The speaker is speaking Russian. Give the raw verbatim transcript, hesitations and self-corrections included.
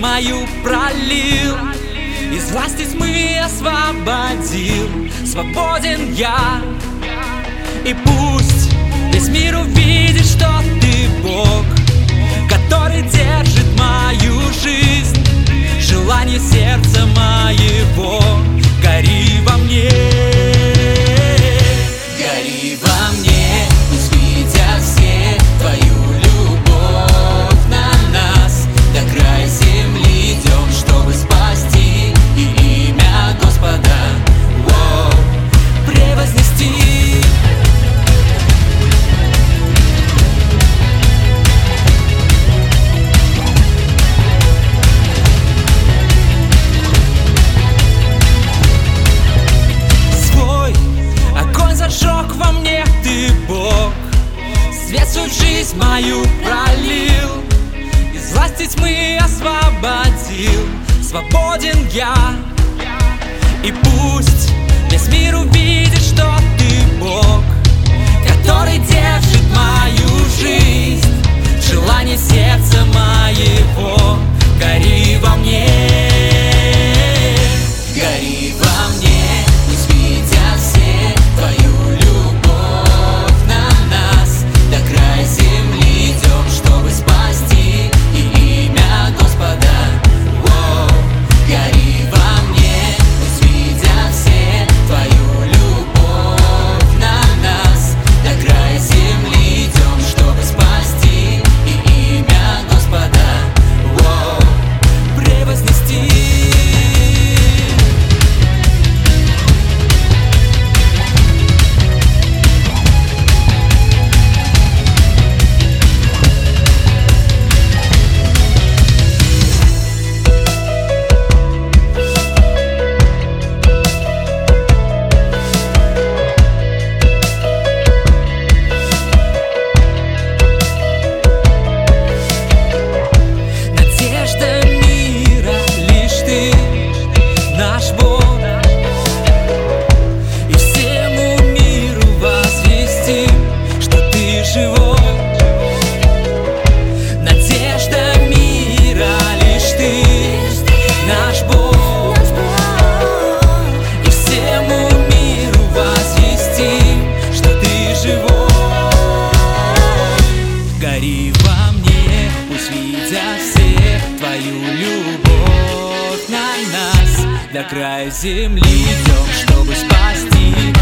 мою пролил, из власти тьмы освободил. Свободен я, и пусть весь мир увидит, что ты Бог, который держит мою жизнь. Желание сердца моего, гори во мне, гори во мне, пусть видят все твою любовь на нас. До края земли идем, чтобы спасти и имя Господа воу, превознести. Зажег во мне ты, Бог, свет всю жизнь мою пролил, из власти тьмы освободил. Свободен я, и пусть весь мир увидит, что ты Бог, который держит мою жизнь. Желание сердца моего, гори во мне, гори во мне, пусть видят все твою любовь на нас. До края земли идем, чтобы спасти и имя Господа воу, гори во мне, пусть видят все твою любовь на нас. До края земли идем, чтобы спасти и имя Господа воу, превознести. Наш Бог, и всему миру возвестим, что ты живой. Надежда мира лишь ты, наш Бог, и всему миру возвестим, что ты живой. Гори во мне, пусть видят все твою любовь на нас. До края земли идем, чтобы спасти